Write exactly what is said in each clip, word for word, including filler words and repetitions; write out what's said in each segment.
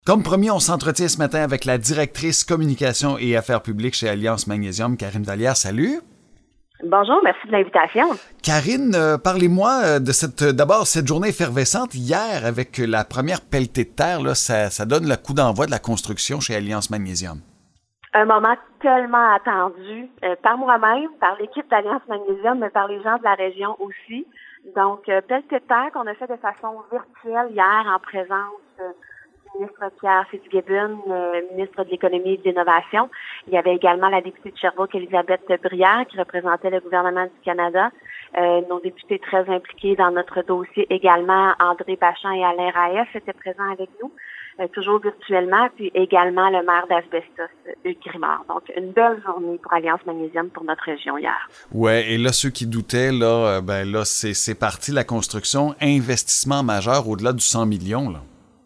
Comme promis, on s'entretient ce matin avec la directrice communication et affaires publiques chez Alliance Magnésium, Karine Vallière. Salut! Bonjour, merci de l'invitation. Karine, euh, parlez-moi de cette, d'abord cette journée effervescente hier avec la première pelletée de terre. Là, ça, ça donne le coup d'envoi de la construction chez Alliance Magnésium. Un moment tellement attendu euh, par moi-même, par l'équipe d'Alliance Magnésium, mais par les gens de la région aussi. Donc, euh, pelletée de terre qu'on a fait de façon virtuelle hier en présence euh, ministre Pierre Fitzgibbon, euh, ministre de l'Économie et de l'Innovation. Il y avait également la députée de Sherbrooke, Elisabeth Brière, qui représentait le gouvernement du Canada. Euh, nos députés très impliqués dans notre dossier également, André Bachan et Alain Raef étaient présents avec nous, euh, toujours virtuellement, puis également le maire d'Asbestos, Hugues Grimard. Donc, une belle journée pour Alliance Magnésium pour notre région hier. Ouais, et là, ceux qui doutaient, là, euh, ben là, c'est, c'est parti la construction, investissement majeur au-delà du cent millions, là.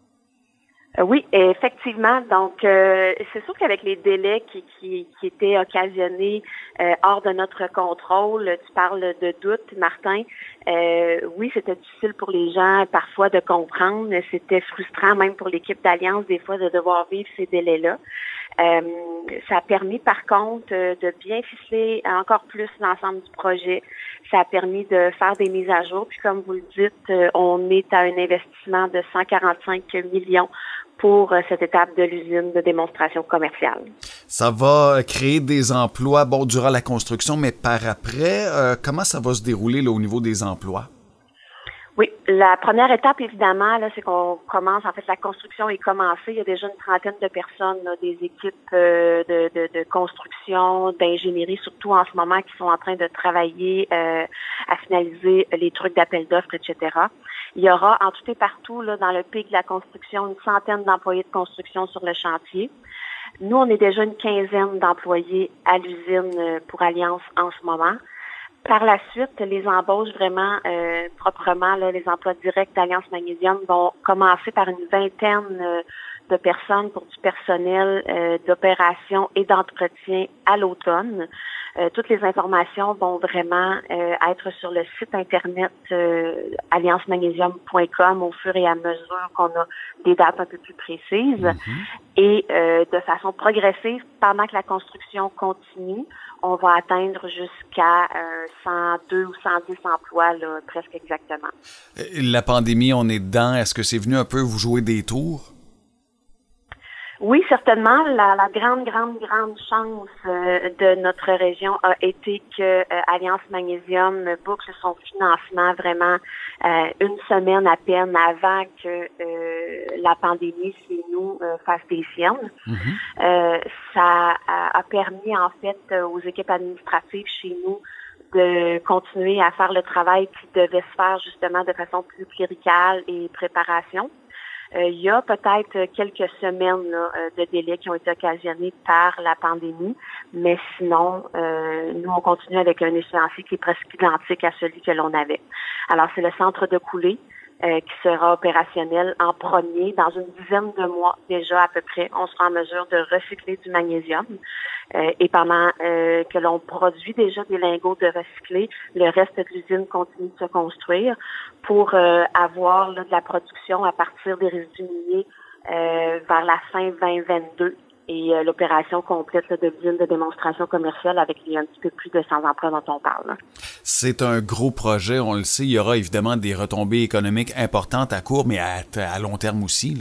Oui, effectivement. Donc, euh, c'est sûr qu'avec les délais qui, qui, qui étaient occasionnés euh, hors de notre contrôle, tu parles de doute, Martin. Euh, oui, c'était difficile pour les gens parfois de comprendre. C'était frustrant même pour l'équipe d'Alliance des fois de devoir vivre ces délais-là. Euh, ça a permis par contre de bien ficeler encore plus l'ensemble du projet. Ça a permis de faire des mises à jour. Puis comme vous le dites, on est à un investissement de cent quarante-cinq millions pour cette étape de l'usine de démonstration commerciale. Ça va créer des emplois, bon, durant la construction, mais par après, euh, comment ça va se dérouler là, au niveau des emplois? Oui, la première étape, évidemment, là, c'est qu'on commence, en fait, la construction est commencée. Il y a déjà une trentaine de personnes, là, des équipes euh, de, de, de construction, d'ingénierie, surtout en ce moment, qui sont en train de travailler euh, à finaliser les trucs d'appel d'offres, et cetera. Il y aura en tout et partout, là, dans le pic de la construction, une centaine d'employés de construction sur le chantier. Nous, on est déjà une quinzaine d'employés à l'usine pour Alliance en ce moment. Par la suite, les embauches vraiment euh, proprement, là, les emplois directs d'Alliance Magnésium vont commencer par une vingtaine euh, de personnes pour du personnel euh, d'opération et d'entretien à l'automne. Euh, toutes les informations vont vraiment euh, être sur le site internet euh, alliance magnésium point com au fur et à mesure qu'on a des dates un peu plus précises. Mm-hmm. Et euh, de façon progressive, pendant que la construction continue, on va atteindre jusqu'à euh, cent deux ou cent dix emplois, là, presque exactement. La pandémie, on est dedans. Est-ce que c'est venu un peu vous jouer des tours? Oui, certainement. La, la grande, grande, grande chance euh, de notre région a été que euh, Alliance Magnésium boucle son financement vraiment euh, une semaine à peine avant que euh, la pandémie chez nous euh, fasse des siennes. Mm-hmm. Euh, ça a, a permis en fait aux équipes administratives chez nous de continuer à faire le travail qui devait se faire justement de façon plus cléricale et préparation. Euh, il y a peut-être quelques semaines là, de délais qui ont été occasionnés par la pandémie, mais sinon, euh, nous, on continue avec un échéancier qui est presque identique à celui que l'on avait. Alors, c'est le centre de coulée euh, qui sera opérationnel en premier. Dans une dizaine de mois déjà à peu près, on sera en mesure de recycler du magnésium. Euh, et pendant euh, que l'on produit déjà des lingots de recyclés, le reste de l'usine continue de se construire pour euh, avoir là, de la production à partir des résidus miniers euh, vers la fin vingt vingt-deux et euh, l'opération complète là, de l'usine de démonstration commerciale avec les un petit peu plus de cent emplois dont on parle. Là. C'est un gros projet, on le sait. Il y aura évidemment des retombées économiques importantes à court, mais à, à long terme aussi, là.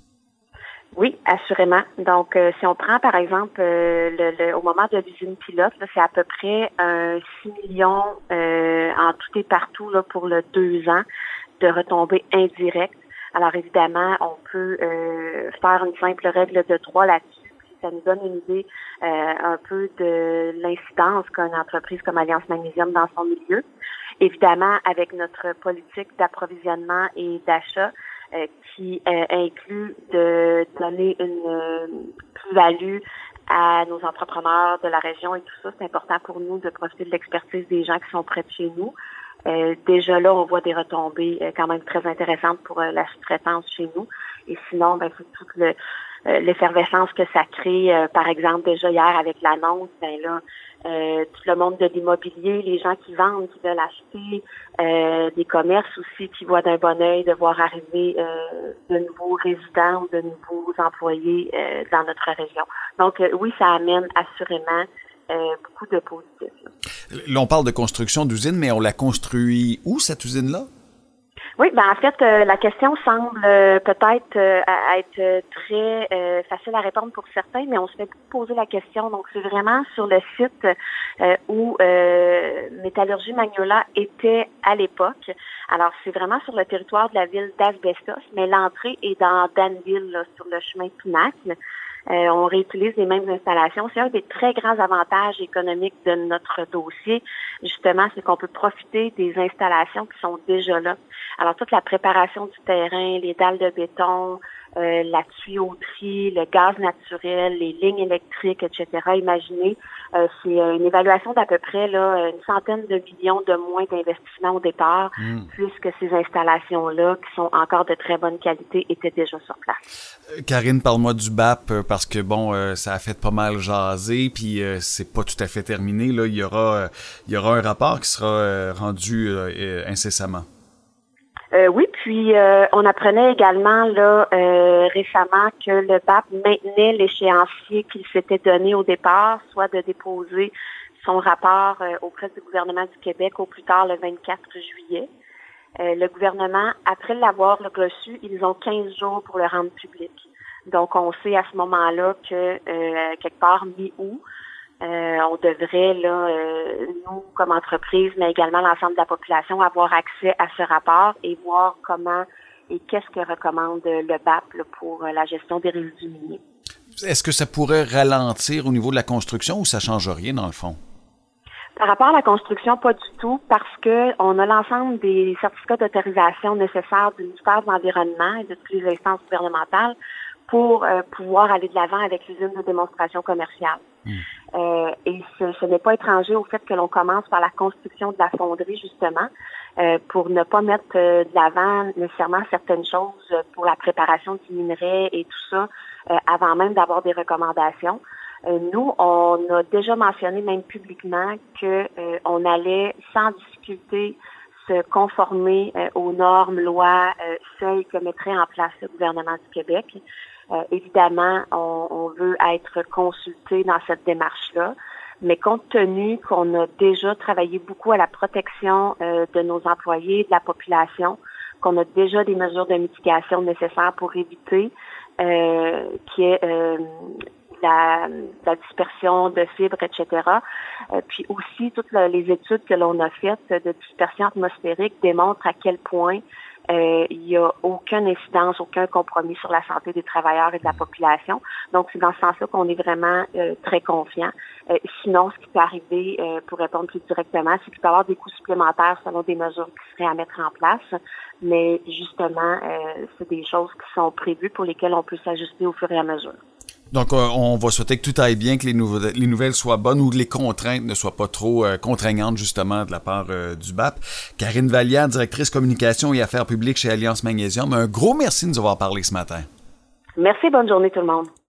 Oui, assurément. Donc, euh, si on prend, par exemple, euh, le, le, au moment de l'usine pilote, là, c'est à peu près un six millions euh, en tout et partout là, pour le deux ans de retombées indirectes. Alors, évidemment, on peut euh, faire une simple règle de trois là-dessus. Puis ça nous donne une idée euh, un peu de l'incidence qu'a une entreprise comme Alliance Magnésium dans son milieu. Évidemment, avec notre politique d'approvisionnement et d'achat, Euh, qui euh, inclut de donner une euh, plus-value à nos entrepreneurs de la région et tout ça. C'est important pour nous de profiter de l'expertise des gens qui sont près de chez nous. Euh, déjà là, on voit des retombées euh, quand même très intéressantes pour euh, la sous-traitance chez nous. Et sinon, ben, c'est toute le, euh, l'effervescence que ça crée. Euh, par exemple, déjà hier avec l'annonce, ben là, euh, tout le monde de l'immobilier, les gens qui vendent, qui veulent acheter, euh, des commerces aussi qui voient d'un bon œil de voir arriver euh, de nouveaux résidents ou de nouveaux employés euh, dans notre région. Donc euh, oui, ça amène assurément euh, beaucoup de positifs. Là, on parle de construction d'usine, mais on la construit où, cette usine-là? Oui, ben en fait, euh, la question semble euh, peut-être euh, être très euh, facile à répondre pour certains, mais on se fait poser la question. Donc, c'est vraiment sur le site euh, où euh, Métallurgie Magnola était à l'époque. Alors, c'est vraiment sur le territoire de la ville d'Asbestos, mais l'entrée est dans Danville, là, sur le chemin Pinacle. Euh, on réutilise les mêmes installations. C'est un des très grands avantages économiques de notre dossier, justement, c'est qu'on peut profiter des installations qui sont déjà là. Alors, toute la préparation du terrain, les dalles de béton, euh, la tuyauterie, le gaz naturel, les lignes électriques, et cetera. Imaginez, euh, c'est une évaluation d'à peu près là une centaine de millions de moins d'investissement au départ, mmh. puisque ces installations-là, qui sont encore de très bonne qualité, étaient déjà sur place. Euh, Karine, parle-moi du B A P, euh, parce que, bon, euh, ça a fait pas mal jaser, puis euh, c'est pas tout à fait terminé. Là, il y aura, euh, il y aura un rapport qui sera euh, rendu euh, incessamment. Euh, oui, puis euh, on apprenait également là euh, récemment que le B A P maintenait l'échéancier qu'il s'était donné au départ, soit de déposer son rapport euh, auprès du gouvernement du Québec au plus tard le vingt-quatre juillet. Euh, le gouvernement, après l'avoir reçu, ils ont quinze jours pour le rendre public. Donc, on sait à ce moment-là que euh, quelque part mi-août, Euh, on devrait, là, euh, nous, comme entreprise, mais également l'ensemble de la population, avoir accès à ce rapport et voir comment et qu'est-ce que recommande le B A P là, pour la gestion des résidus miniers. Est-ce que ça pourrait ralentir au niveau de la construction ou ça change rien dans le fond? Par rapport à la construction, pas du tout, parce que on a l'ensemble des certificats d'autorisation nécessaires du ministère de l'Environnement et de toutes les instances gouvernementales pour euh, pouvoir aller de l'avant avec l'usine de démonstration commerciale. Mmh. Euh, et ce, ce n'est pas étranger au fait que l'on commence par la construction de la fonderie, justement, euh, pour ne pas mettre euh, de l'avant nécessairement certaines choses pour la préparation du minerai et tout ça, euh, avant même d'avoir des recommandations. Euh, nous, on a déjà mentionné même publiquement que euh, on allait sans difficulté se conformer euh, aux normes, lois, euh, seuils que mettrait en place le gouvernement du Québec. Euh, évidemment, on, on veut être consulté dans cette démarche-là, mais compte tenu qu'on a déjà travaillé beaucoup à la protection euh, de nos employés, de la population, qu'on a déjà des mesures de mitigation nécessaires pour éviter euh, qu'il y ait euh, la, la dispersion de fibres, et cetera. Euh, puis aussi, toutes les études que l'on a faites de dispersion atmosphérique démontrent à quel point Euh, il n'y a aucune incidence, aucun compromis sur la santé des travailleurs et de la population. Donc, c'est dans ce sens-là qu'on est vraiment euh, très confiant. Euh, sinon, ce qui peut arriver, euh, pour répondre plus directement, c'est qu'il peut y avoir des coûts supplémentaires selon des mesures qui seraient à mettre en place. Mais justement, euh, c'est des choses qui sont prévues pour lesquelles on peut s'ajuster au fur et à mesure. Donc, euh, on va souhaiter que tout aille bien, que les, nouve- les nouvelles soient bonnes ou que les contraintes ne soient pas trop euh, contraignantes, justement, de la part euh, du B A P. Karine Vallière, directrice communication et affaires publiques chez Alliance Magnésium, un gros merci de nous avoir parlé ce matin. Merci, bonne journée tout le monde.